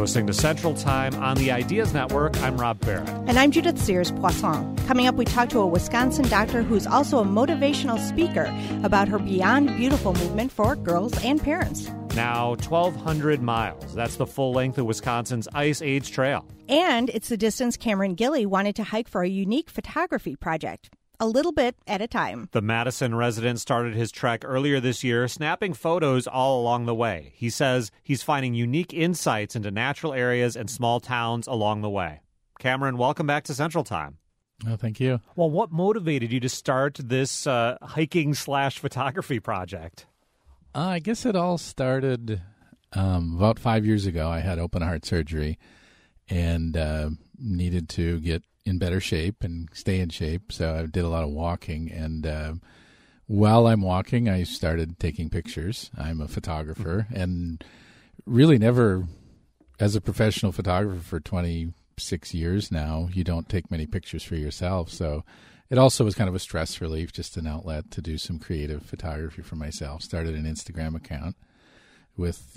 listening to Central Time on the Ideas Network. I'm Rob Barrett. And I'm Judith Sears-Poisson. Coming up, we talk to a Wisconsin doctor who's also a motivational speaker about her Beyond Beautiful movement for girls and parents. Now, 1,200 miles. That's the full length of Wisconsin's Ice Age Trail. And it's the distance Cameron Gilly wanted to hike for a unique photography project. A little bit at a time. The Madison resident started his trek earlier this year, snapping photos all along the way. He says he's finding unique insights into natural areas and small towns along the way. Cameron, welcome back to Central Time. Oh, thank you. Well, what motivated you to start this hiking/photography project? I guess it all started about 5 years ago. I had open heart surgery and needed to get in better shape and stay in shape. So I did a lot of walking. And while I'm walking, I started taking pictures. I'm a photographer and really never, as a professional photographer for 26 years now, you don't take many pictures for yourself. So it also was kind of a stress relief, just an outlet to do some creative photography for myself. Started an Instagram account with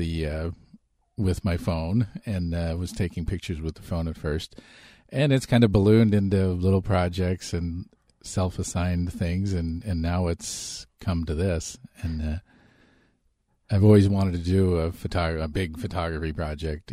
my phone and was taking pictures with the phone at first. And it's kind of ballooned into little projects and self-assigned things, and now it's come to this. And I've always wanted to do a big photography project,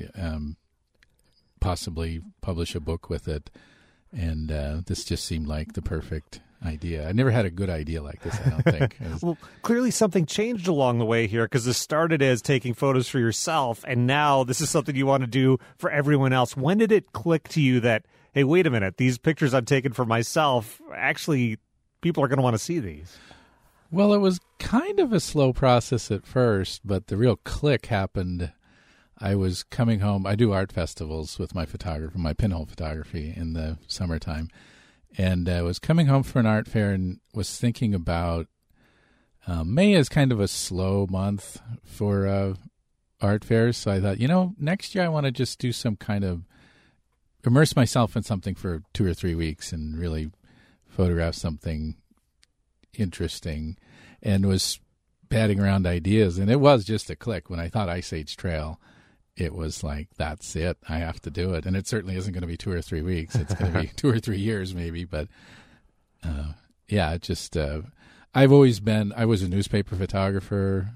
possibly publish a book with it. And this just seemed like the perfect idea. I never had a good idea like this, I don't think. Well, clearly something changed along the way here, because this started as taking photos for yourself, and now this is something you want to do for everyone else. When did it click to you that, hey, wait a minute, these pictures I'm taking for myself, actually, people are going to want to see these? Well, it was kind of a slow process at first, but the real click happened. I was coming home. I do art festivals with my photographer, my pinhole photography in the summertime. And I was coming home for an art fair and was thinking about May is kind of a slow month for art fairs. So I thought, next year I want to just do some kind of immerse myself in something for 2 or 3 weeks and really photograph something interesting, and was batting around ideas. And it was just a click. When I thought Ice Age Trail, it was like, that's it. I have to do it. And it certainly isn't going to be 2 or 3 weeks. It's going to be 2 or 3 years maybe. But, it just, I was a newspaper photographer,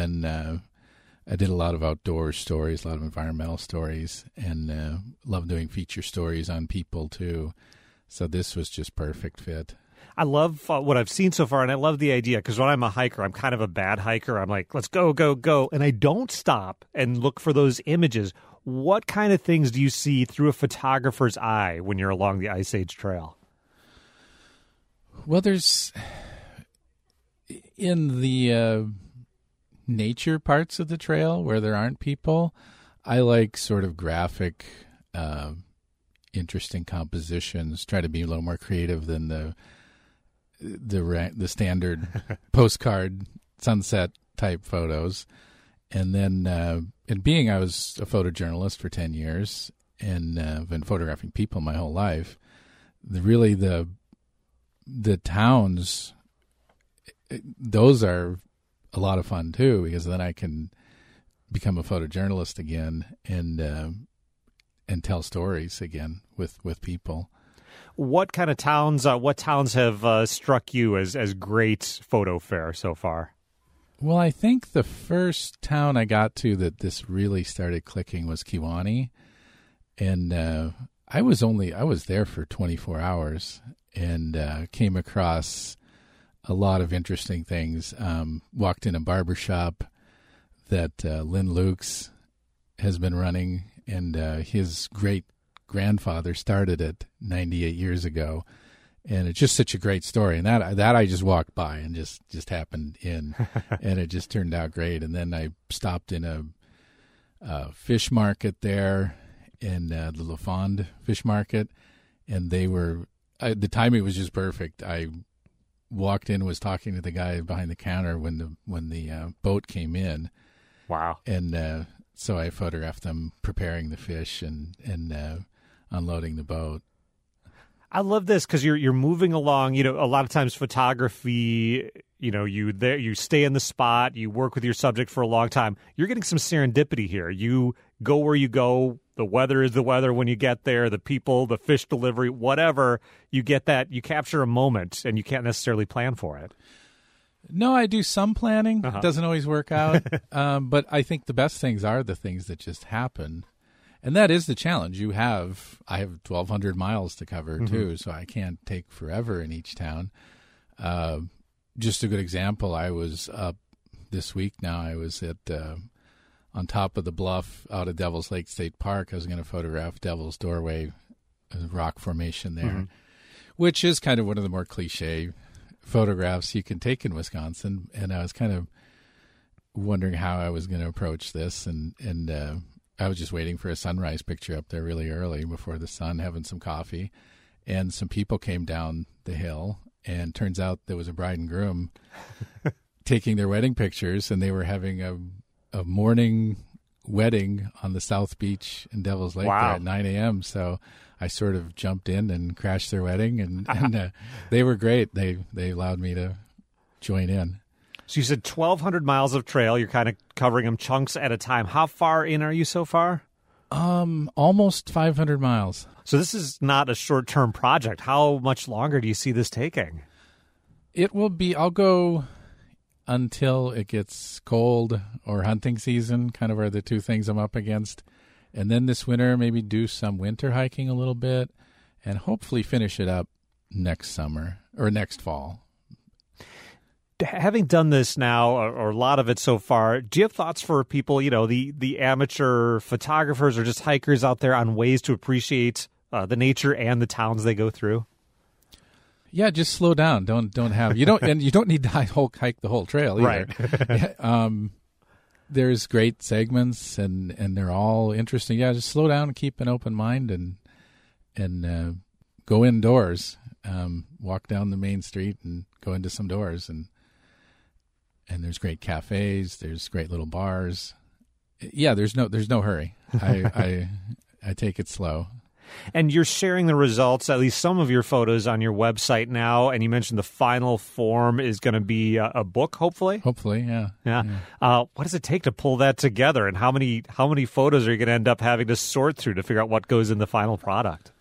I did a lot of outdoor stories, a lot of environmental stories, and love doing feature stories on people too. So this was just perfect fit. I love what I've seen so far, and I love the idea, because when I'm a hiker, I'm kind of a bad hiker. I'm like, let's go, go, go, and I don't stop and look for those images. What kind of things do you see through a photographer's eye when you're along the Ice Age Trail? Well, there's, in the nature parts of the trail where there aren't people, I like sort of graphic, interesting compositions, try to be a little more creative than the standard postcard sunset type photos. And then I was a photojournalist for 10 years and been photographing people my whole life. The towns, those are a lot of fun too, because then I can become a photojournalist again and tell stories again with people. What kind of towns? What towns have struck you as great photo fare so far? Well, I think the first town I got to that this really started clicking was Kewaunee, and I was there for 24 hours and came across a lot of interesting things. Walked in a barber shop that Lynn Lukes has been running, and his great-grandfather started it 98 years ago. And it's just such a great story. And that I just walked by and just happened in, and it just turned out great. And then I stopped in a fish market there, in the La Fonde fish market, and the timing was just perfect. I walked in, was talking to the guy behind the counter when the boat came in. Wow! And so I photographed them preparing the fish and unloading the boat. I love this because you're moving along. You know, a lot of times photography, you stay in the spot, you work with your subject for a long time. You're getting some serendipity here. You go where you go the weather is the weather when you get there, the people, the fish delivery, whatever, you get that, you capture a moment and you can't necessarily plan for it. No, I do some planning. It doesn't always work out. But I think the best things are the things that just happen. And that is the challenge. I have 1,200 miles to cover, too, so I can't take forever in each town. Just a good example, I was up this week now. I was at on top of the bluff out of Devil's Lake State Park. I was going to photograph Devil's Doorway, a rock formation there, which is kind of one of the more cliche photographs you can take in Wisconsin. And I was kind of wondering how I was going to approach this. And I was just waiting for a sunrise picture up there really early before the sun, having some coffee. And some people came down the hill, and turns out there was a bride and groom taking their wedding pictures, and they were having a morning wedding on the South Beach in Devil's Lake there at 9 a.m. So I sort of jumped in and crashed their wedding, and they were great. They allowed me to join in. So you said 1,200 miles of trail. You're kind of covering them chunks at a time. How far in are you so far? Almost 500 miles. So this is not a short-term project. How much longer do you see this taking? It will be, I'll go until it gets cold or hunting season, kind of are the two things I'm up against. And then this winter, maybe do some winter hiking a little bit and hopefully finish it up next summer or next fall. Having done this now, or a lot of it so far, do you have thoughts for people, the amateur photographers or just hikers out there on ways to appreciate the nature and the towns they go through? Yeah, just slow down. Don't have you don't need to hike the whole trail either. Right. There's great segments and they're all interesting. Yeah, just slow down and keep an open mind and go indoors. Walk down the main street and go into some doors and there's great cafes. There's great little bars. Yeah, there's no hurry. I take it slow. And you're sharing the results, at least some of your photos, on your website now. And you mentioned the final form is going to be a book, hopefully. Hopefully, yeah. What does it take to pull that together? And how many photos are you going to end up having to sort through to figure out what goes in the final product?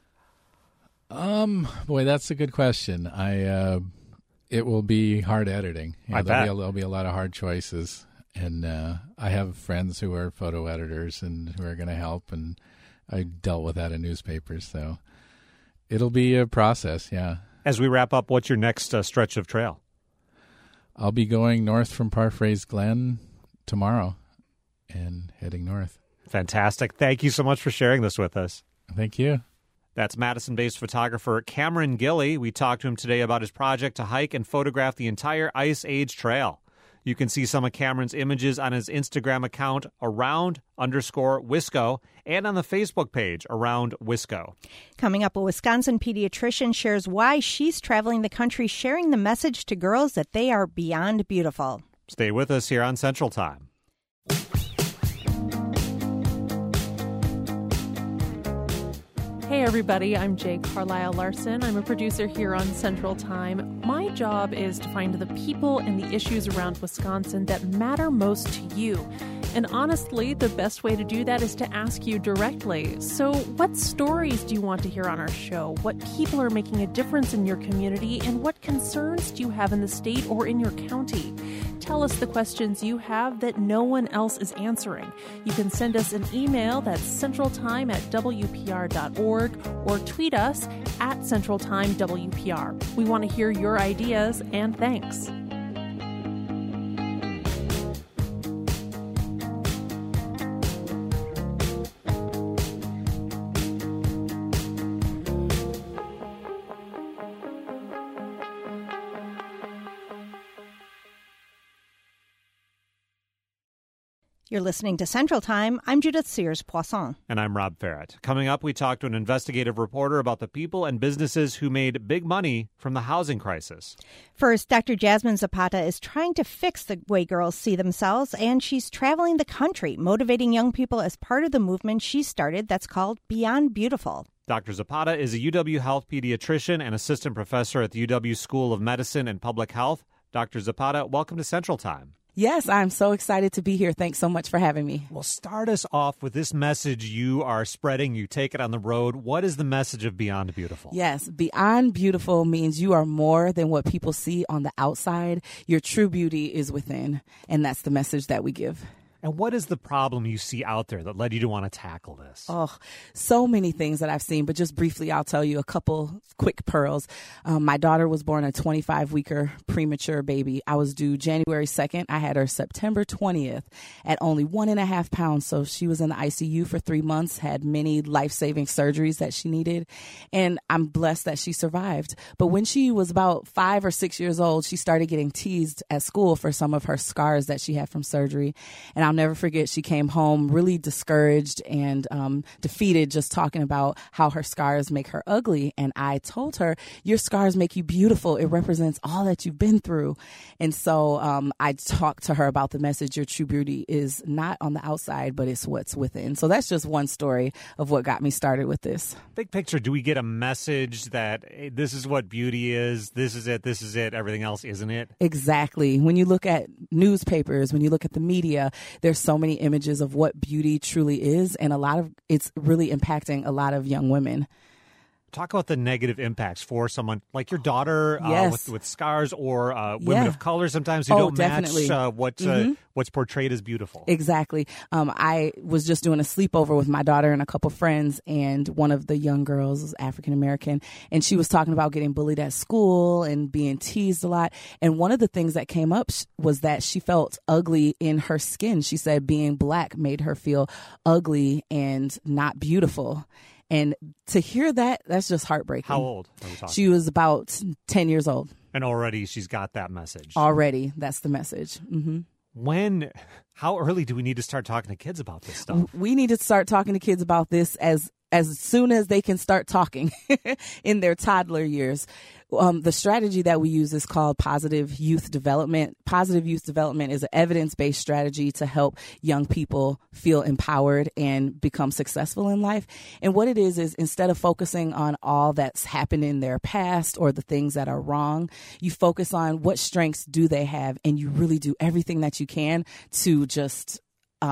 Boy, that's a good question. It will be hard editing. There'll be a lot of hard choices. And I have friends who are photo editors and who are going to help. And I dealt with that in newspapers. So it'll be a process, yeah. As we wrap up, what's your next stretch of trail? I'll be going north from Parphrase Glen tomorrow and heading north. Fantastic. Thank you so much for sharing this with us. Thank you. That's Madison-based photographer Cameron Gilly. We talked to him today about his project to hike and photograph the entire Ice Age Trail. You can see some of Cameron's images on his Instagram account, around_Wisco, and on the Facebook page, Around Wisco. Coming up, a Wisconsin pediatrician shares why she's traveling the country sharing the message to girls that they are beyond beautiful. Stay with us here on Central Time. Hey everybody, I'm Jay Carlisle Larson. I'm a producer here on Central Time. My job is to find the people and the issues around Wisconsin that matter most to you. And honestly, the best way to do that is to ask you directly. So what stories do you want to hear on our show? What people are making a difference in your community? And what concerns do you have in the state or in your county? Tell us the questions you have that no one else is answering. You can send us an email that's centraltime@wpr.org or tweet us at centraltimewpr. We want to hear your ideas, and thanks. You're listening to Central Time. I'm Judith Sears-Poisson. And I'm Rob Farrett. Coming up, we talk to an investigative reporter about the people and businesses who made big money from the housing crisis. First, Dr. Jasmine Zapata is trying to fix the way girls see themselves, and she's traveling the country, motivating young people as part of the movement she started that's called Beyond Beautiful. Dr. Zapata is a UW Health pediatrician and assistant professor at the UW School of Medicine and Public Health. Dr. Zapata, welcome to Central Time. Yes, I'm so excited to be here. Thanks so much for having me. Well, start us off with this message you are spreading. You take it on the road. What is the message of Beyond Beautiful? Yes, Beyond Beautiful means you are more than what people see on the outside. Your true beauty is within, and that's the message that we give. And what is the problem you see out there that led you to want to tackle this? Oh, so many things that I've seen, but just briefly, I'll tell you a couple quick pearls. My daughter was born a 25-weeker premature baby. I was due January 2nd. I had her September 20th at only 1.5 pounds. So she was in the ICU for 3 months, had many life-saving surgeries that she needed. And I'm blessed that she survived. But when she was about 5 or 6 years old, she started getting teased at school for some of her scars that she had from surgery. And I'll never forget, she came home really discouraged and defeated, just talking about how her scars make her ugly. And I told her, your scars make you beautiful. It represents all that you've been through. And so I talked to her about the message, your true beauty is not on the outside, but it's what's within. So that's just one story of what got me started with this. Big picture, do we get a message that hey, this is what beauty is, this is it, everything else isn't it? Exactly. When you look at newspapers, when you look at the media, there's so many images of what beauty truly is, and it's really impacting a lot of young women. Talk about the negative impacts for someone like your daughter Yes. with scars, or women of color sometimes who don't definitely. match what's portrayed as beautiful. Exactly. I was just doing a sleepover with my daughter and a couple friends, and one of the young girls was African American, and she was talking about getting bullied at school and being teased a lot. And one of the things that came up was that she felt ugly in her skin. She said being Black made her feel ugly and not beautiful. And to hear that, that's just heartbreaking. How old are we talking? She was about 10 years old. And already she's got that message. Already, that's the message. Mm-hmm. How early do we need to start talking to kids about this stuff? We need to start talking to kids about this as soon as they can start talking in their toddler years. The strategy that we use is called positive youth development. Positive youth development is an evidence-based strategy to help young people feel empowered and become successful in life. And what it is instead of focusing on all that's happened in their past or the things that are wrong, you focus on what strengths do they have, and you really do everything that you can to just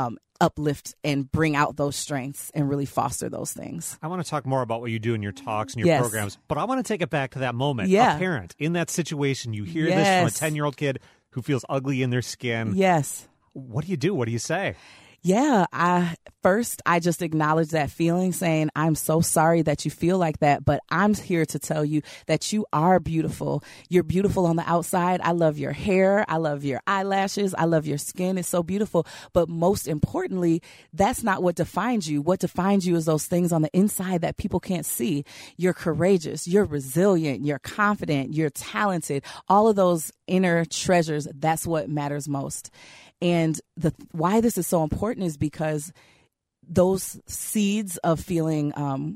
uplift and bring out those strengths and really foster those things. I want to talk more about what you do in your talks and your programs, but I want to take it back to that moment. Yeah. A parent in that situation, you hear this from a 10-year-old kid who feels ugly in their skin. Yes. What do you do? What do you say? Yeah, I just acknowledge that feeling, saying, I'm so sorry that you feel like that, but I'm here to tell you that you are beautiful. You're beautiful on the outside. I love your hair. I love your eyelashes. I love your skin. It's so beautiful. But most importantly, that's not what defines you. What defines you is those things on the inside that people can't see. You're courageous. You're resilient. You're confident. You're talented. All of those inner treasures, that's what matters most. And why this is so important is because those seeds of feeling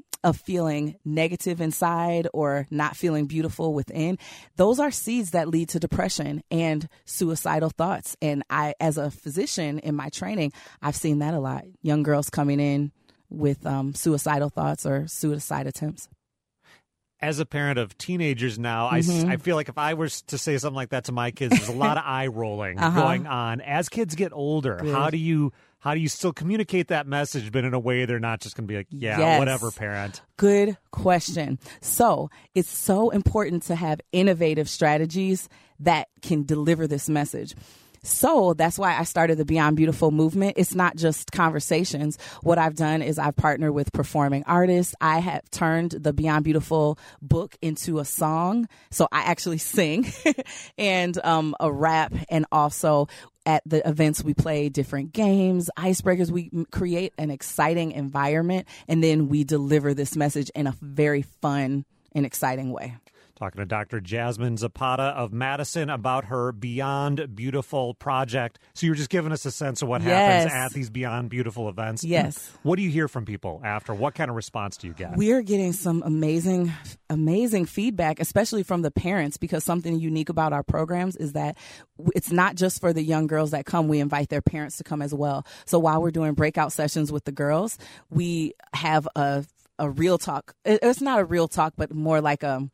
negative inside or not feeling beautiful within, those are seeds that lead to depression and suicidal thoughts. And I, as a physician in my training, I've seen that a lot. Young girls coming in with suicidal thoughts or suicide attempts. As a parent of teenagers now, I feel like if I were to say something like that to my kids, there's a lot of eye rolling going on. As kids get older, how do you still communicate that message, but in a way they're not just going to be like, whatever, parent? Good question. So it's so important to have innovative strategies that can deliver this message. So that's why I started the Beyond Beautiful movement. It's not just conversations. What I've done is I've partnered with performing artists. I have turned the Beyond Beautiful book into a song. So I actually sing and a rap, and also at the events, we play different games, icebreakers. We create an exciting environment, and then we deliver this message in a very fun and exciting way. Talking to Dr. Jasmine Zapata of Madison about her Beyond Beautiful project. So you're just giving us a sense of what happens at these Beyond Beautiful events. Yes. What do you hear from people after? What kind of response do you get? We're getting some amazing feedback, especially from the parents, because something unique about our programs is that it's not just for the young girls that come. We invite their parents to come as well. So while we're doing breakout sessions with the girls, we have a real talk. It's not a real talk, but more like a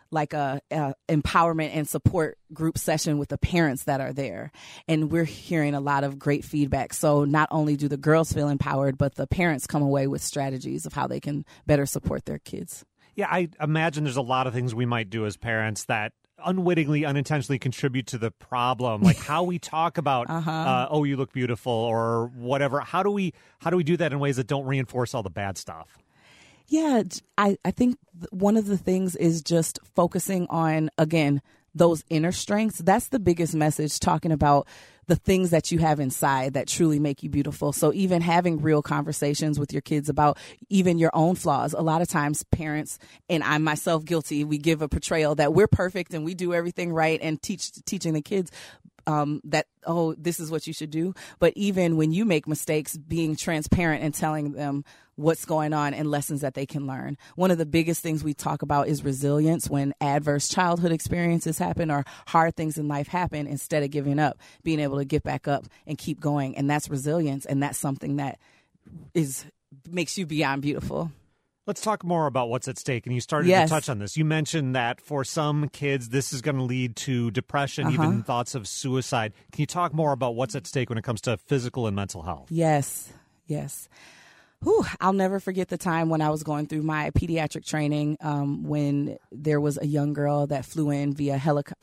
like a empowerment and support group session with the parents that are there. And we're hearing a lot of great feedback. So not only do the girls feel empowered, but the parents come away with strategies of how they can better support their kids. Yeah, I imagine there's a lot of things we might do as parents that unwittingly, unintentionally contribute to the problem, like how we talk about, oh, you look beautiful or whatever. How do we do that in ways that don't reinforce all the bad stuff? Yeah, I think one of the things is just focusing on, again, those inner strengths. That's the biggest message, talking about the things that you have inside that truly make you beautiful. So even having real conversations with your kids about even your own flaws. A lot of times parents, and I'm myself guilty, we give a portrayal that we're perfect and we do everything right, and teaching the kids that, oh, this is what you should do. But even when you make mistakes, being transparent and telling them what's going on and lessons that they can learn. One of the biggest things we talk about is resilience. When adverse childhood experiences happen or hard things in life happen, instead of giving up, being able to get back up and keep going. And that's resilience. And that's something that makes you beyond beautiful. Let's talk more about what's at stake. And you started to touch on this. You mentioned that for some kids, this is going to lead to depression, even thoughts of suicide. Can you talk more about what's at stake when it comes to physical and mental health? Yes. Whew, I'll never forget the time when I was going through my pediatric training, when there was a young girl that flew in via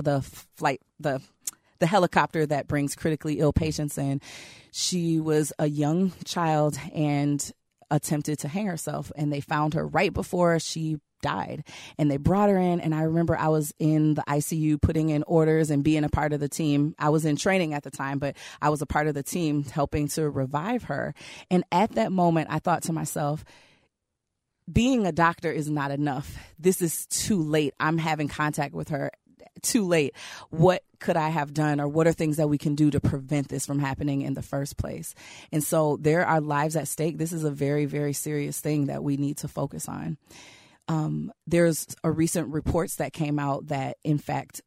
the helicopter that brings critically ill patients in. She was a young child and attempted to hang herself, and they found her right before she died, and they brought her in. And I remember I was in the ICU putting in orders and being a part of the team. I was in training at the time, but I was a part of the team helping to revive her. And at that moment, I thought to myself, being a doctor is not enough. This is too late. I'm having contact with her. Too late. What could I have done, or what are things that we can do to prevent this from happening in the first place? And so there are lives at stake. This is a very, very serious thing that we need to focus on. There's a recent reports that came out that, in fact,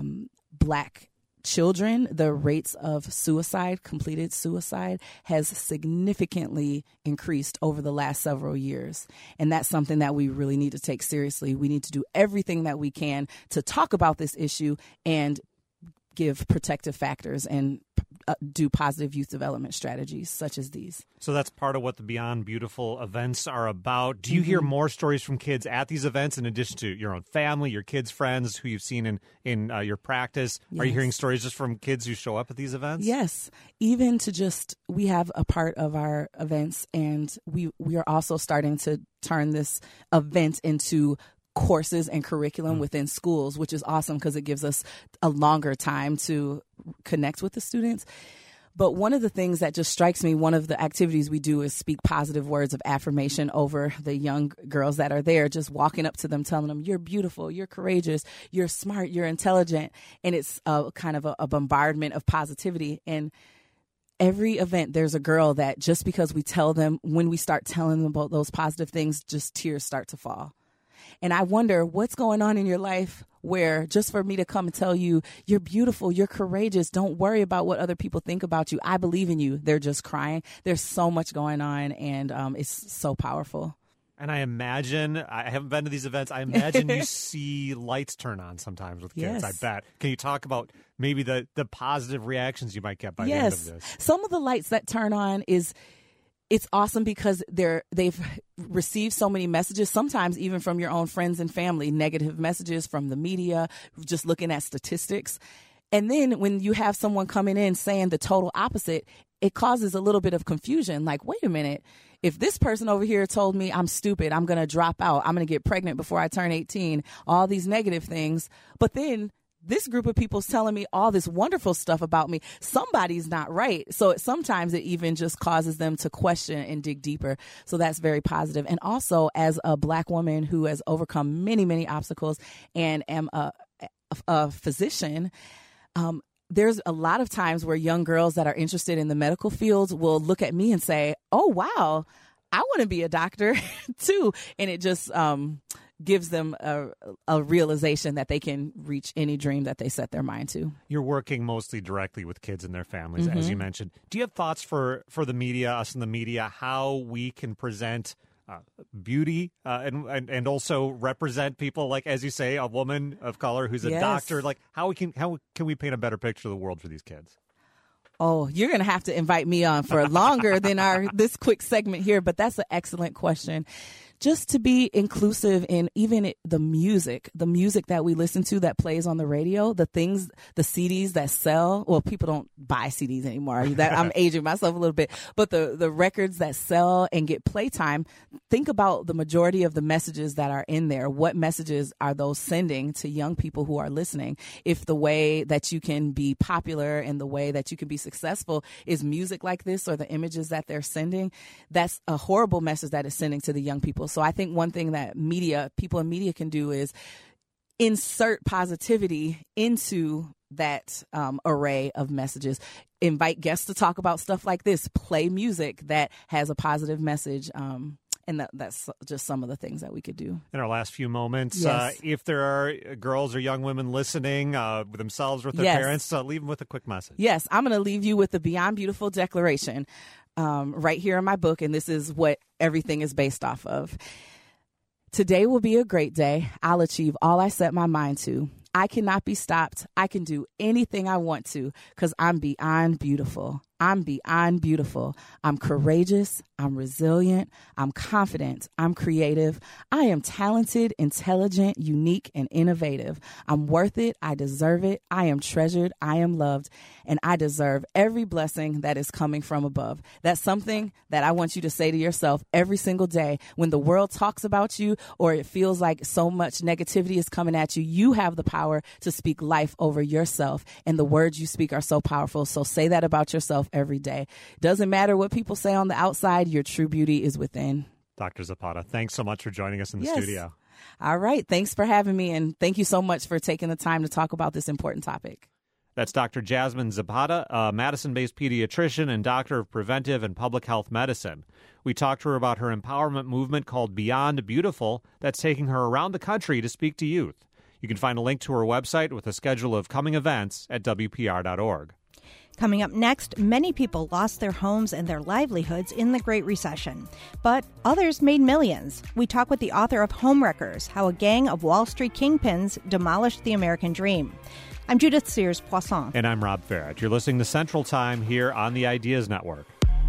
Black children, the rates of suicide, completed suicide, has significantly increased over the last several years. And that's something that we really need to take seriously. We need to do everything that we can to talk about this issue and give protective factors and do positive youth development strategies such as these. So that's part of what the Beyond Beautiful events are about. Do you hear more stories from kids at these events in addition to your own family, your kids' friends who you've seen in your practice? Yes. Are you hearing stories just from kids who show up at these events? Yes. Even to just, we have a part of our events, and we are also starting to turn this event into courses and curriculum within schools, which is awesome because it gives us a longer time to connect with the students. But one of the things that just strikes me, one of the activities we do is speak positive words of affirmation over the young girls that are there, just walking up to them, telling them, you're beautiful, you're courageous, you're smart, you're intelligent. And it's kind of a bombardment of positivity. And every event, there's a girl that just because we tell them, when we start telling them about those positive things, just tears start to fall. And I wonder what's going on in your life where just for me to come and tell you, you're beautiful, you're courageous, don't worry about what other people think about you, I believe in you, they're just crying. There's so much going on, and it's so powerful. And I imagine, I haven't been to these events, I imagine you see lights turn on sometimes with kids, I bet. Can you talk about maybe the positive reactions you might get by the end of this? Some of the lights that turn on is, it's awesome because they've received so many messages, sometimes even from your own friends and family, negative messages from the media, just looking at statistics. And then when you have someone coming in saying the total opposite, it causes a little bit of confusion. Like, wait a minute, if this person over here told me I'm stupid, I'm going to drop out, I'm going to get pregnant before I turn 18, all these negative things, but then this group of people is telling me all this wonderful stuff about me, somebody's not right. So sometimes it even just causes them to question and dig deeper. So that's very positive. And also, as a Black woman who has overcome many, many obstacles and am a physician, there's a lot of times where young girls that are interested in the medical fields will look at me and say, oh, wow, I want to be a doctor too. And it just gives them a realization that they can reach any dream that they set their mind to. You're working mostly directly with kids and their families, as you mentioned. Do you have thoughts for the media, us in the media, how we can present beauty and also represent people like, as you say, a woman of color who's a Yes. doctor. Like, how can we paint a better picture of the world for these kids? Oh, you're going to have to invite me on for longer than this quick segment here, but that's an excellent question. Just to be inclusive in even the music that we listen to that plays on the radio, the CDs that sell. Well, people don't buy CDs anymore. I'm aging myself a little bit, but the records that sell and get playtime, think about the majority of the messages that are in there. What messages are those sending to young people who are listening? If the way that you can be popular and the way that you can be successful is music like this or the images that they're sending, that's a horrible message that is sending to the young people. So I think one thing that people in media can do is insert positivity into that array of messages. Invite guests to talk about stuff like this. Play music that has a positive message. And that's just some of the things that we could do. In our last few moments, Yes. if there are girls or young women listening themselves with their Yes. parents, leave them with a quick message. Yes, I'm going to leave you with the Beyond Beautiful Declaration right here in my book, and this is what everything is based off of. Today will be a great day. I'll achieve all I set my mind to. I cannot be stopped. I can do anything I want to because I'm beyond beautiful. I'm beyond beautiful. I'm courageous. I'm resilient. I'm confident. I'm creative. I am talented, intelligent, unique, and innovative. I'm worth it. I deserve it. I am treasured. I am loved. And I deserve every blessing that is coming from above. That's something that I want you to say to yourself every single day. When the world talks about you or it feels like so much negativity is coming at you, you have the power to speak life over yourself. And the words you speak are so powerful. So say that about yourself every day. Doesn't matter what people say on the outside, your true beauty is within. Dr. Zapata, thanks so much for joining us in the studio. All right. Thanks for having me. And thank you so much for taking the time to talk about this important topic. That's Dr. Jasmine Zapata, a Madison-based pediatrician and doctor of preventive and public health medicine. We talked to her about her empowerment movement called Beyond Beautiful that's taking her around the country to speak to youth. You can find a link to her website with a schedule of coming events at WPR.org. Coming up next, many people lost their homes and their livelihoods in the Great Recession, but others made millions. We talk with the author of Homewreckers, How a Gang of Wall Street Kingpins Demolished the American Dream. I'm Judith Sears-Poisson. And I'm Rob Farrett. You're listening to Central Time here on the Ideas Network.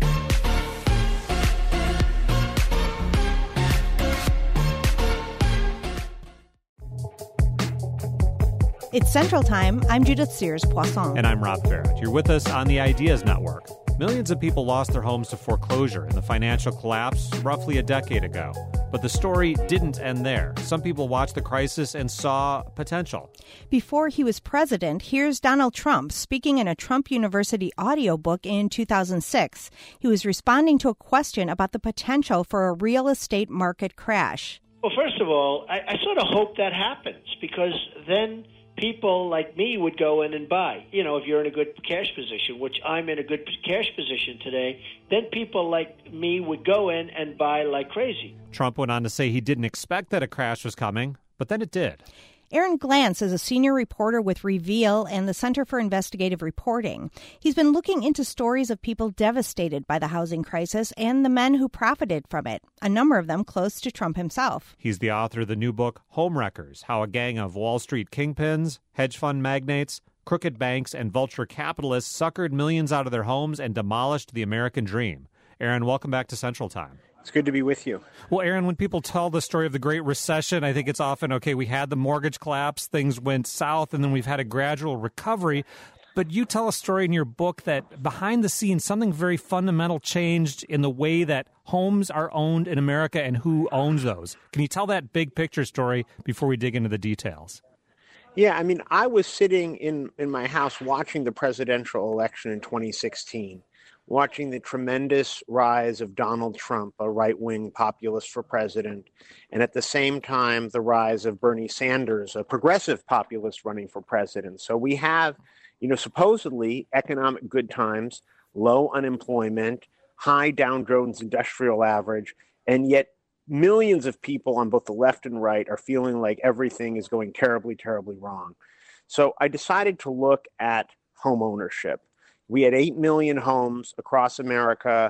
It's Central Time. I'm Judith Sears-Poisson. And I'm Rob Farrett. You're with us on the Ideas Network. Millions of people lost their homes to foreclosure in the financial collapse roughly a decade ago. But the story didn't end there. Some people watched the crisis and saw potential. Before he was president, here's Donald Trump speaking in a Trump University audiobook in 2006. He was responding to a question about the potential for a real estate market crash. Well, first of all, I sort of hope that happens because then people like me would go in and buy. You know, if you're in a good cash position, which I'm in a good cash position today, then people like me would go in and buy like crazy. Trump went on to say he didn't expect that a crash was coming, but then it did. Aaron Glantz is a senior reporter with Reveal and the Center for Investigative Reporting. He's been looking into stories of people devastated by the housing crisis and the men who profited from it, a number of them close to Trump himself. He's the author of the new book, Homewreckers, How a Gang of Wall Street Kingpins, Hedge Fund Magnates, Crooked Banks, and Vulture Capitalists suckered millions out of their homes and demolished the American dream. Aaron, welcome back to Central Time. It's good to be with you. Well, Aaron, when people tell the story of the Great Recession, I think it's often, okay, we had the mortgage collapse, things went south, and then we've had a gradual recovery. But you tell a story in your book that behind the scenes, something very fundamental changed in the way that homes are owned in America and who owns those. Can you tell that big picture story before we dig into the details? Yeah, I mean, I was sitting in my house watching the presidential election in 2016. Watching the tremendous rise of Donald Trump, a right-wing populist for president, and at the same time, the rise of Bernie Sanders, a progressive populist running for president. So we have, supposedly economic good times, low unemployment, high Dow Jones Industrial Average, and yet millions of people on both the left and right are feeling like everything is going terribly, terribly wrong. So I decided to look at home ownership. We had 8 million homes across America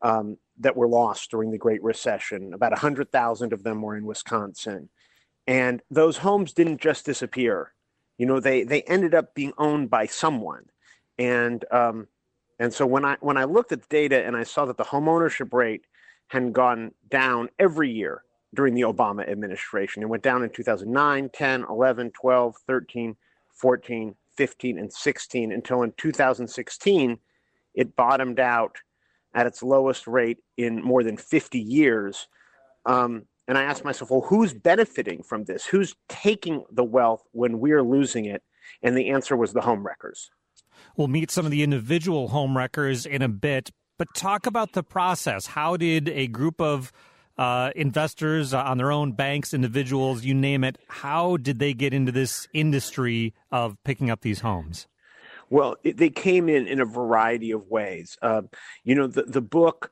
that were lost during the Great Recession. About 100,000 of them were in Wisconsin. And those homes didn't just disappear. They ended up being owned by someone. And so when I looked at the data and I saw that the home ownership rate had gone down every year during the Obama administration, it went down in 2009, 10, 11, 12, 13, 14, 15, and 16, until in 2016, it bottomed out at its lowest rate in more than 50 years. And I asked myself, well, who's benefiting from this? Who's taking the wealth when we're losing it? And the answer was the home wreckers. We'll meet some of the individual home wreckers in a bit, but talk about the process. How did a group of investors on their own, banks, individuals, you name it, how did they get into this industry of picking up these homes? Well, they came in a variety of ways. The book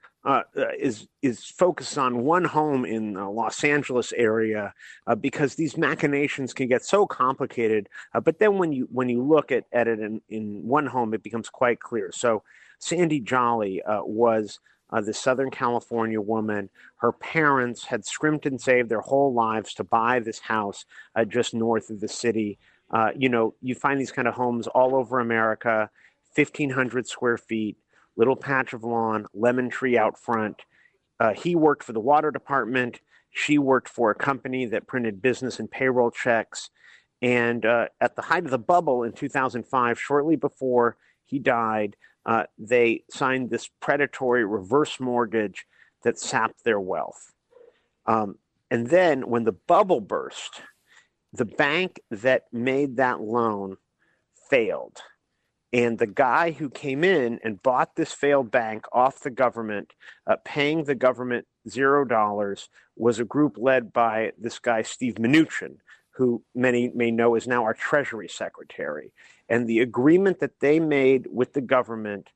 is focused on one home in the Los Angeles area because these machinations can get so complicated. But then when you look at it in one home, it becomes quite clear. So Sandy Jolly was the Southern California woman. Her parents had scrimped and saved their whole lives to buy this house just north of the city. You find these kind of homes all over America, 1,500 square feet, little patch of lawn, lemon tree out front. He worked for the water department. She worked for a company that printed business and payroll checks. And at the height of the bubble in 2005, shortly before he died, they signed this predatory reverse mortgage that sapped their wealth. And then when the bubble burst, the bank that made that loan failed. And the guy who came in and bought this failed bank off the government, paying the government $0, was a group led by this guy, Steve Mnuchin, who many may know is now our Treasury Secretary. And the agreement that they made with the government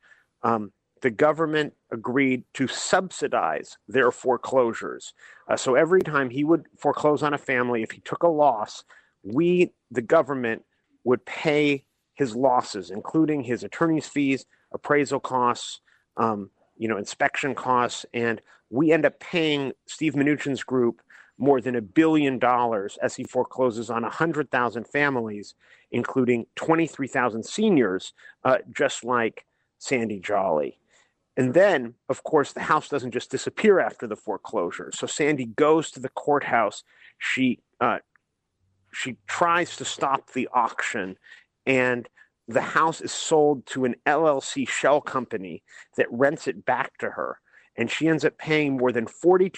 agreed to subsidize their foreclosures. So every time he would foreclose on a family, if he took a loss, the government, would pay his losses, including his attorney's fees, appraisal costs, inspection costs. And we end up paying Steve Mnuchin's group more than $1 billion as he forecloses on 100,000 families, including 23,000 seniors, just like Sandy Jolly. And then, of course, the house doesn't just disappear after the foreclosure. So Sandy goes to the courthouse. She tries to stop the auction, and the house is sold to an LLC shell company that rents it back to her. And she ends up paying more than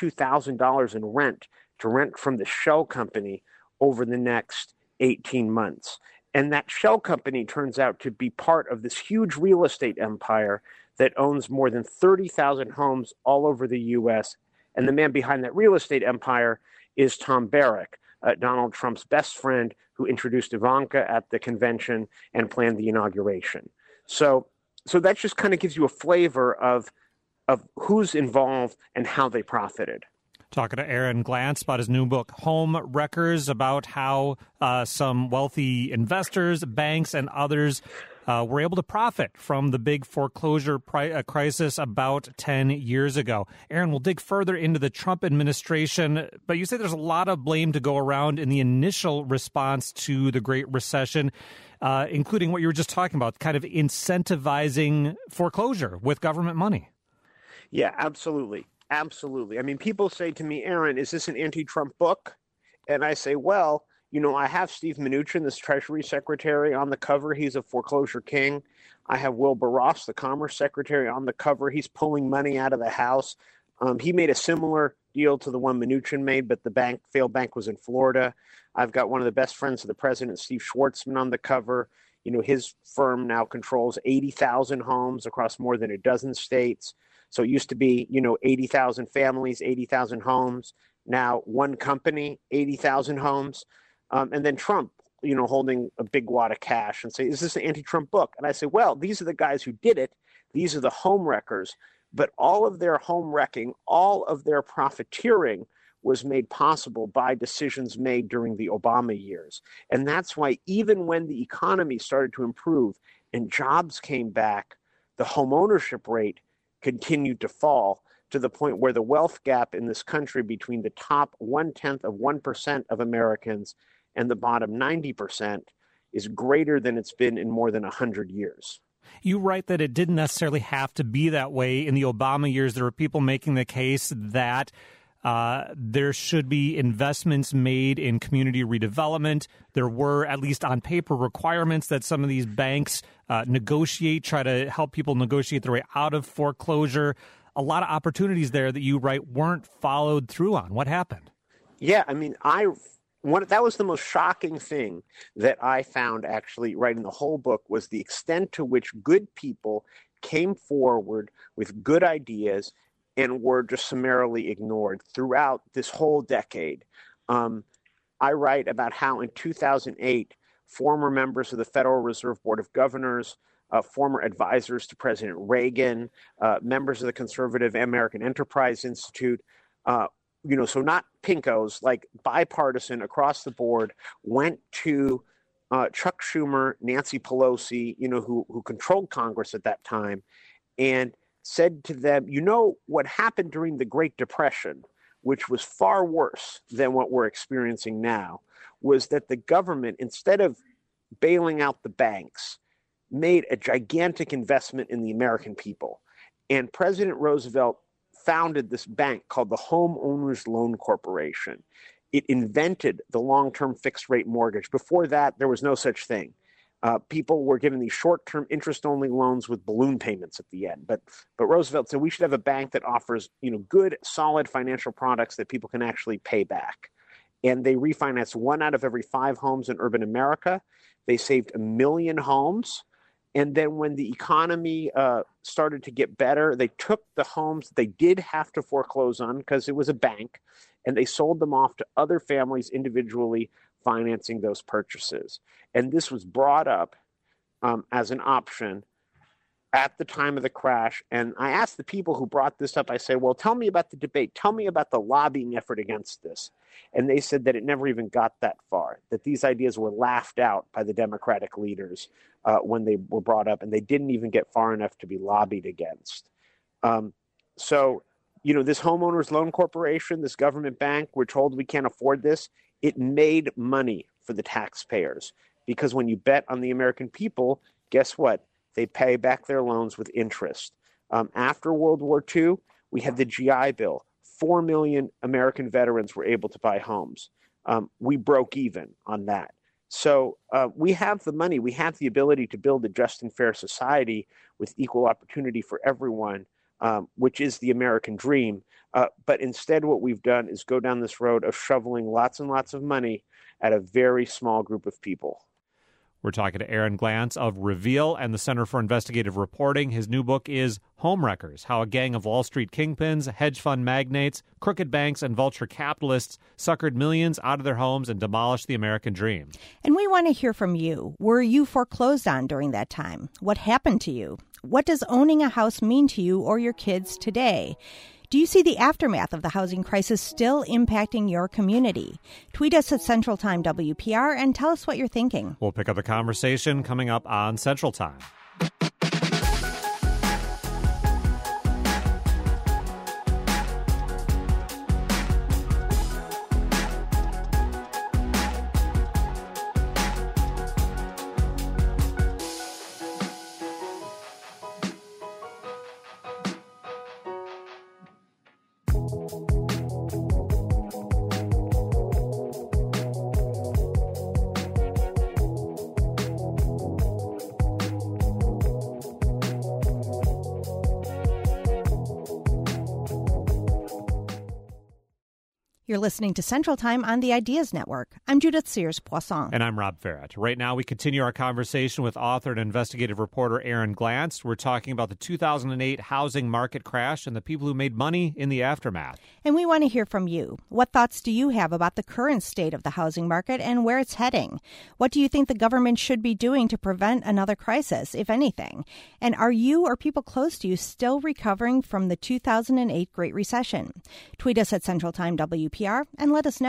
$42,000 in rent to rent from the shell company over the next 18 months. And that shell company turns out to be part of this huge real estate empire that owns more than 30,000 homes all over the U.S. And the man behind that real estate empire is Tom Barrack, Donald Trump's best friend, who introduced Ivanka at the convention and planned the inauguration. So that just kind of gives you a flavor of who's involved and how they profited. Talking to Aaron Glantz about his new book, Home Wreckers, about how some wealthy investors, banks, and others were able to profit from the big foreclosure crisis about 10 years ago. Aaron, we'll dig further into the Trump administration, but you say there's a lot of blame to go around in the initial response to the Great Recession, including what you were just talking about, kind of incentivizing foreclosure with government money. Yeah, absolutely. Absolutely. I mean, people say to me, Aaron, is this an anti-Trump book? And I say, well, I have Steve Mnuchin, this Treasury Secretary, on the cover. He's a foreclosure king. I have Wilbur Ross, the Commerce Secretary, on the cover. He's pulling money out of the house. He made a similar deal to the one Mnuchin made, but the failed bank was in Florida. I've got one of the best friends of the president, Steve Schwartzman, on the cover. His firm now controls 80,000 homes across more than a dozen states. So it used to be, 80,000 families, 80,000 homes. Now one company, 80,000 homes. And then Trump, holding a big wad of cash and say, is this an anti-Trump book? And I say, well, these are the guys who did it. These are the home wreckers. But all of their home wrecking, all of their profiteering was made possible by decisions made during the Obama years. And that's why even when the economy started to improve and jobs came back, the home ownership rate continued to fall to the point where the wealth gap in this country between the top 0.1% of Americans and the bottom 90% is greater than it's been in more than 100 years. You write that it didn't necessarily have to be that way. In the Obama years, there were people making the case that there should be investments made in community redevelopment. There were, at least on paper, requirements that some of these banks try to help people negotiate their way out of foreclosure. A lot of opportunities there that you write weren't followed through on. What happened? Yeah, I mean, that was the most shocking thing that I found actually writing the whole book, was the extent to which good people came forward with good ideas and were just summarily ignored throughout this whole decade. I write about how in 2008, former members of the Federal Reserve Board of Governors, former advisors to President Reagan, members of the conservative American Enterprise Institute, so not pinkos, like bipartisan across the board, went to Chuck Schumer, Nancy Pelosi, who controlled Congress at that time, and said to them, what happened during the Great Depression, which was far worse than what we're experiencing now, was that the government, instead of bailing out the banks, made a gigantic investment in the American people. And President Roosevelt founded this bank called the Homeowners Loan Corporation. It invented the long-term fixed-rate mortgage. Before that, there was no such thing. People were given these short-term interest-only loans with balloon payments at the end. But Roosevelt said we should have a bank that offers, good, solid financial products that people can actually pay back. And they refinanced 1 out of every 5 homes in urban America. They saved 1 million homes. And then when the economy started to get better, they took the homes they did have to foreclose on because it was a bank, and they sold them off to other families individually, financing those purchases. And this was brought up as an option at the time of the crash. And I asked the people who brought this up, I said, well, tell me about the debate. Tell me about the lobbying effort against this. And they said that it never even got that far, that these ideas were laughed out by the Democratic leaders when they were brought up, and they didn't even get far enough to be lobbied against. So, this Homeowners Loan Corporation, this government bank, we're told we can't afford this. It made money for the taxpayers, because when you bet on the American people, guess what? They pay back their loans with interest. After World War II, we had the GI Bill. 4 million American veterans were able to buy homes. We broke even on that. So we have the money. We have the ability to build a just and fair society with equal opportunity for everyone, which is the American dream. But instead, what we've done is go down this road of shoveling lots and lots of money at a very small group of people. We're talking to Aaron Glantz of Reveal and the Center for Investigative Reporting. His new book is Homewreckers: How a Gang of Wall Street Kingpins, Hedge Fund Magnates, Crooked Banks, and Vulture Capitalists suckered millions out of their homes and demolished the American dream. And we want to hear from you. Were you foreclosed on during that time? What happened to you? What does owning a house mean to you or your kids today? Do you see the aftermath of the housing crisis still impacting your community? Tweet us at Central Time WPR and tell us what you're thinking. We'll pick up the conversation coming up on Central Time. You're listening to Central Time on the Ideas Network. I'm Judith Sears-Poisson. And I'm Rob Farrett. Right now, we continue our conversation with author and investigative reporter Aaron Glantz. We're talking about the 2008 housing market crash and the people who made money in the aftermath. And we want to hear from you. What thoughts do you have about the current state of the housing market and where it's heading? What do you think the government should be doing to prevent another crisis, if anything? And are you or people close to you still recovering from the 2008 Great Recession? Tweet us at Central Time WPR and let us know.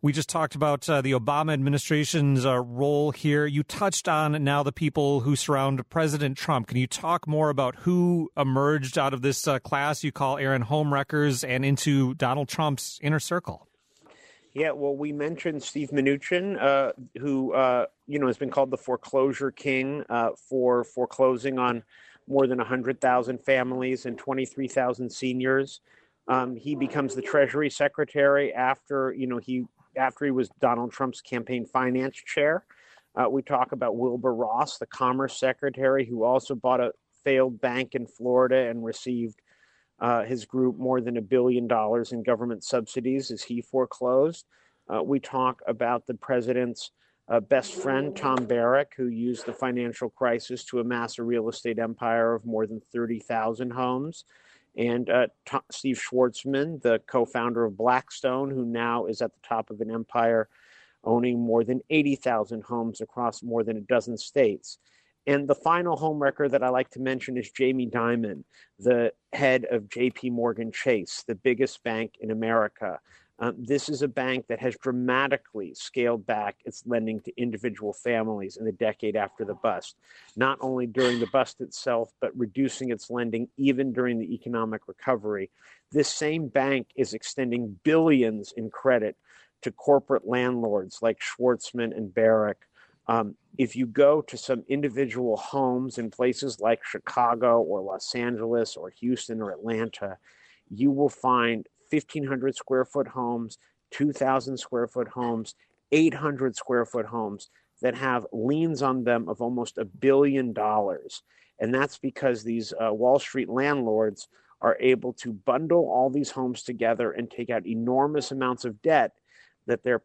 We just talked about the Obama administration's role here. You touched on now the people who surround President Trump. Can you talk more about who emerged out of this class you call Aaron homewreckers and into Donald Trump's inner circle? Yeah, well, we mentioned Steve Mnuchin, who has been called the foreclosure king for foreclosing on more than 100,000 families and 23,000 seniors. He becomes the Treasury Secretary after he was Donald Trump's campaign finance chair. We talk about Wilbur Ross, the Commerce Secretary, who also bought a failed bank in Florida and received his group more than $1 billion in government subsidies as he foreclosed. We talk about the president's best friend, Tom Barrack, who used the financial crisis to amass a real estate empire of more than 30,000 homes. And Steve Schwartzman, the co-founder of Blackstone, who now is at the top of an empire owning more than 80,000 homes across more than a dozen states. And the final homewrecker that I like to mention is Jamie Dimon, the head of J.P. Morgan Chase, the biggest bank in America. This is a bank that has dramatically scaled back its lending to individual families in the decade after the bust, not only during the bust itself, but reducing its lending even during the economic recovery. This same bank is extending billions in credit to corporate landlords like Schwartzman and Barrack. If you go to some individual homes in places like Chicago or Los Angeles or Houston or Atlanta, you will find 1,500 square foot homes, 2,000 square foot homes, 800 square foot homes that have liens on them of almost $1 billion. And that's because these Wall Street landlords are able to bundle all these homes together and take out enormous amounts of debt that their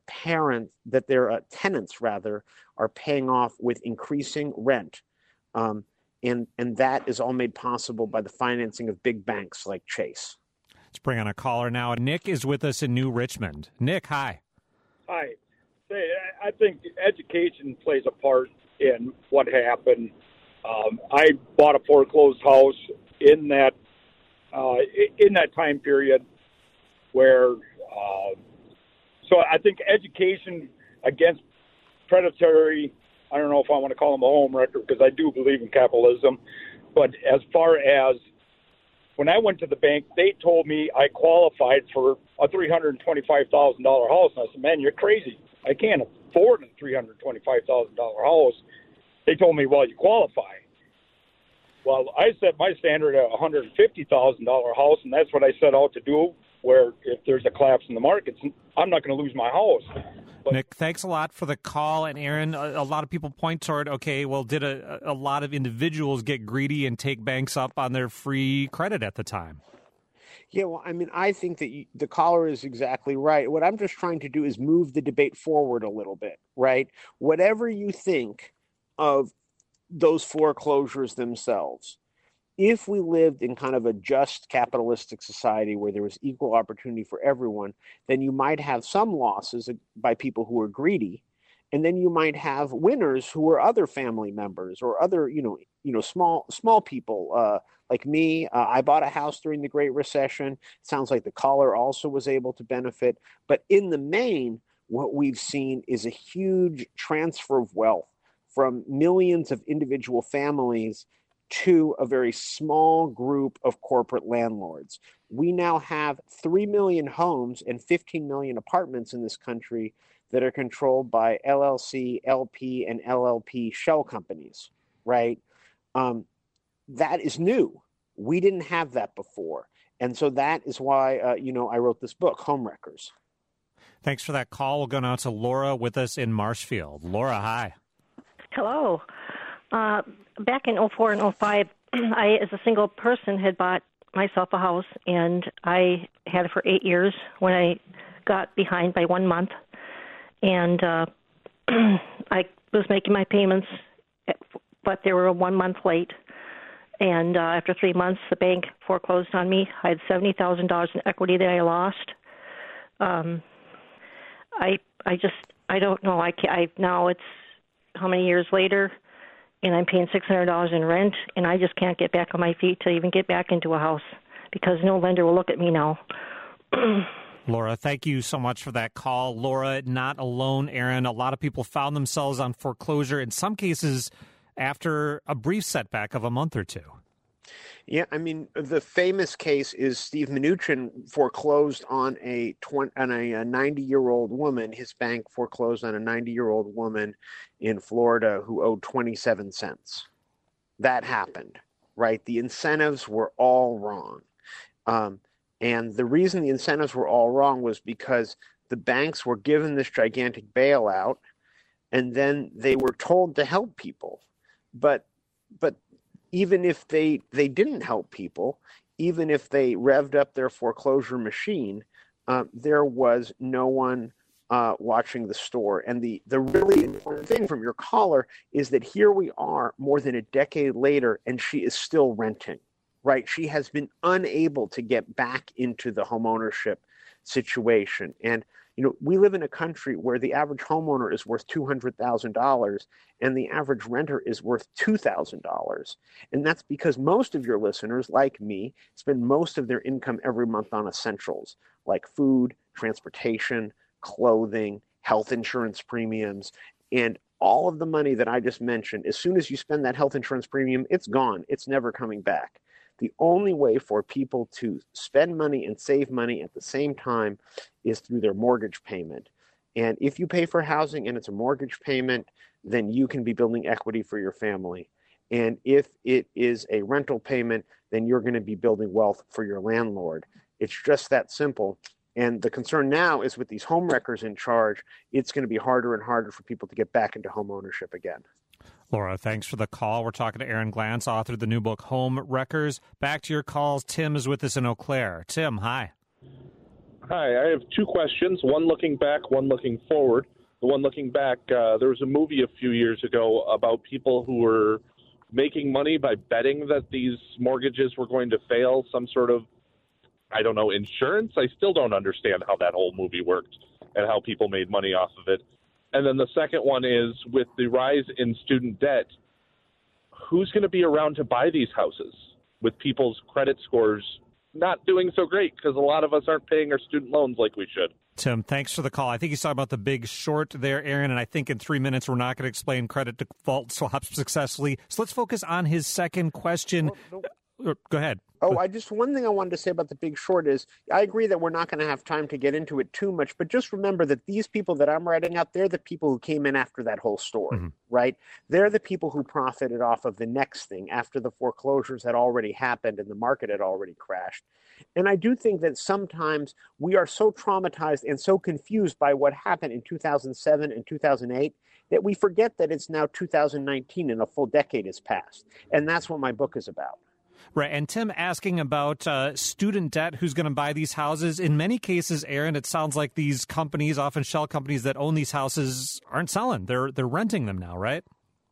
tenants are paying off with increasing rent. And that is all made possible by the financing of big banks like Chase. Let's bring on a caller now. Nick is with us in New Richmond. Nick, hi. Hi. I think education plays a part in what happened. I bought a foreclosed house in that time period where, so I think education against predatory, I don't know if I want to call them a homewrecker because I do believe in capitalism, but as far as when I went to the bank, they told me I qualified for a $325,000 house. And I said, man, you're crazy. I can't afford a $325,000 house. They told me, well, you qualify. Well, I set my standard at a $150,000 house, and that's what I set out to do, where if there's a collapse in the markets, I'm not going to lose my house. But Nick, thanks a lot for the call. And Aaron, a lot of people point toward, okay, well, did a lot of individuals get greedy and take banks up on their free credit at the time? Yeah, well, I mean, I think that the caller is exactly right. What I'm just trying to do is move the debate forward a little bit, right? Whatever you think of those foreclosures themselves, if we lived in kind of a just capitalistic society where there was equal opportunity for everyone, then you might have some losses by people who are greedy, and then you might have winners who are other family members or other, small people like me. I bought a house during the Great Recession. It sounds like the caller also was able to benefit. But in the main, what we've seen is a huge transfer of wealth from millions of individual families to a very small group of corporate landlords. We now have 3 million homes and 15 million apartments in this country that are controlled by LLC, LP, and LLP shell companies, right? That is new. We didn't have that before. And so that is why, I wrote this book, Homewreckers. Thanks for that call. We'll go now to Laura with us in Marshfield. Laura, hi. Hello. Back in 04 and 05, I, as a single person, had bought myself a house, and I had it for 8 years when I got behind by 1 month. And I was making my payments, but they were 1 month late. And after 3 months, the bank foreclosed on me. I had $70,000 in equity that I lost. I don't know. Now it's how many years later, and I'm paying $600 in rent, and I just can't get back on my feet to even get back into a house because no lender will look at me now. Laura, thank you so much for that call. Laura, not alone, Aaron. A lot of people found themselves on foreclosure, in some cases after a brief setback of a month or two. Yeah, I mean, the famous case is Steve Mnuchin foreclosed on a 90-year-old woman. His bank foreclosed on a 90-year-old woman in Florida who owed 27 cents. That happened, right? The incentives were all wrong. And the reason the incentives were all wrong was because the banks were given this gigantic bailout, and then they were told to help people. But even if they didn't help people, even if they revved up their foreclosure machine, there was no one watching the store. And the really important thing from your caller is that here we are more than a decade later, and she is still renting, right? She has been unable to get back into the homeownership situation. And we live in a country where the average homeowner is worth $200,000 and the average renter is worth $2,000. And that's because most of your listeners, like me, spend most of their income every month on essentials like food, transportation, clothing, health insurance premiums, and all of the money that I just mentioned. As soon as you spend that health insurance premium, it's gone. It's never coming back. The only way for people to spend money and save money at the same time is through their mortgage payment. And if you pay for housing and it's a mortgage payment, then you can be building equity for your family. And if it is a rental payment, then you're going to be building wealth for your landlord. It's just that simple. And the concern now is with these home wreckers in charge, it's going to be harder and harder for people to get back into home ownership again. Laura, thanks for the call. We're talking to Aaron Glantz, author of the new book, Home Wreckers. Back to your calls. Tim is with us in Eau Claire. Tim, hi. Hi, I have two questions, one looking back, one looking forward. The one looking back, there was a movie a few years ago about people who were making money by betting that these mortgages were going to fail, some sort of, insurance. I still don't understand how that whole movie worked and how people made money off of it. And then the second one is, with the rise in student debt, who's going to be around to buy these houses with people's credit scores not doing so great because a lot of us aren't paying our student loans like we should? Tim, thanks for the call. I think you saw about The Big Short there, Aaron, and I think in 3 minutes we're not going to explain credit default swaps successfully. So let's focus on his second question. Go ahead. One thing I wanted to say about The Big Short is I agree that we're not going to have time to get into it too much, but just remember that these people that I'm writing out, they're the people who came in after that whole story, right? They're the people who profited off of the next thing after the foreclosures had already happened and the market had already crashed. And I do think that sometimes we are so traumatized and so confused by what happened in 2007 and 2008 that we forget that it's now 2019 and a full decade has passed. And that's what my book is about. Right. And Tim asking about student debt, who's going to buy these houses. In many cases, Aaron, it sounds like these companies, often shell companies that own these houses, aren't selling. They're renting them now, right?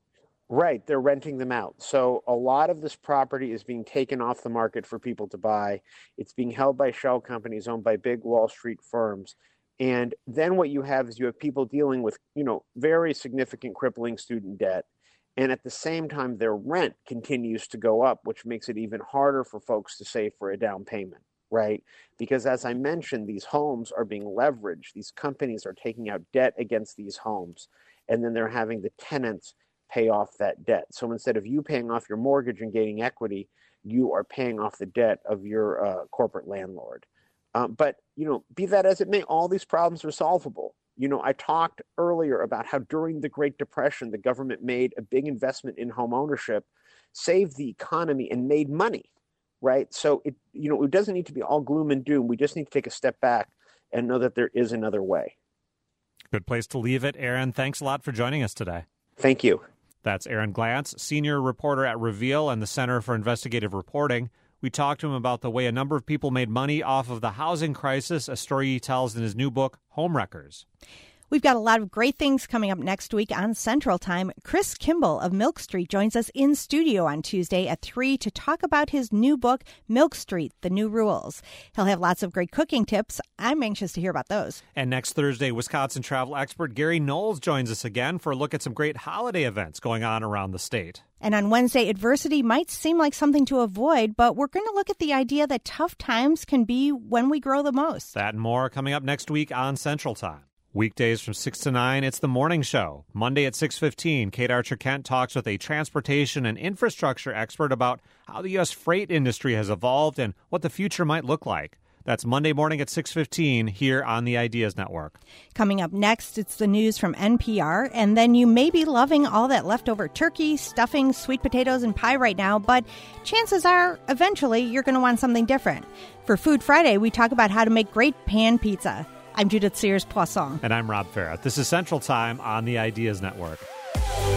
Right. They're renting them out. So a lot of this property is being taken off the market for people to buy. It's being held by shell companies owned by big Wall Street firms. And then what you have is you have people dealing with, very significant crippling student debt. And at the same time, their rent continues to go up, which makes it even harder for folks to save for a down payment, right? Because as I mentioned, these homes are being leveraged. These companies are taking out debt against these homes, and then they're having the tenants pay off that debt. So instead of you paying off your mortgage and gaining equity, you are paying off the debt of your corporate landlord. But, be that as it may, all these problems are solvable. I talked earlier about how during the Great Depression, the government made a big investment in home ownership, saved the economy, and made money, right? So it doesn't need to be all gloom and doom. We just need to take a step back and know that there is another way. Good place to leave it, Aaron. Thanks a lot for joining us today. Thank you. That's Aaron Glantz, senior reporter at Reveal and the Center for Investigative Reporting. We talked to him about the way a number of people made money off of the housing crisis, a story he tells in his new book, Home Wreckers. We've got a lot of great things coming up next week on Central Time. Chris Kimball of Milk Street joins us in studio on Tuesday at 3 to talk about his new book, Milk Street, The New Rules. He'll have lots of great cooking tips. I'm anxious to hear about those. And next Thursday, Wisconsin travel expert Gary Knowles joins us again for a look at some great holiday events going on around the state. And on Wednesday, adversity might seem like something to avoid, but we're going to look at the idea that tough times can be when we grow the most. That and more coming up next week on Central Time. Weekdays from 6 to 9, it's The Morning Show. Monday at 6:15, Kate Archer-Kent talks with a transportation and infrastructure expert about how the U.S. freight industry has evolved and what the future might look like. That's Monday morning at 6:15 here on the Ideas Network. Coming up next, it's the news from NPR, and then you may be loving all that leftover turkey, stuffing, sweet potatoes, and pie right now, but chances are eventually you're going to want something different. For Food Friday, we talk about how to make great pan pizza. I'm Judith Sears-Poisson. And I'm Rob Farah. This is Central Time on the Ideas Network.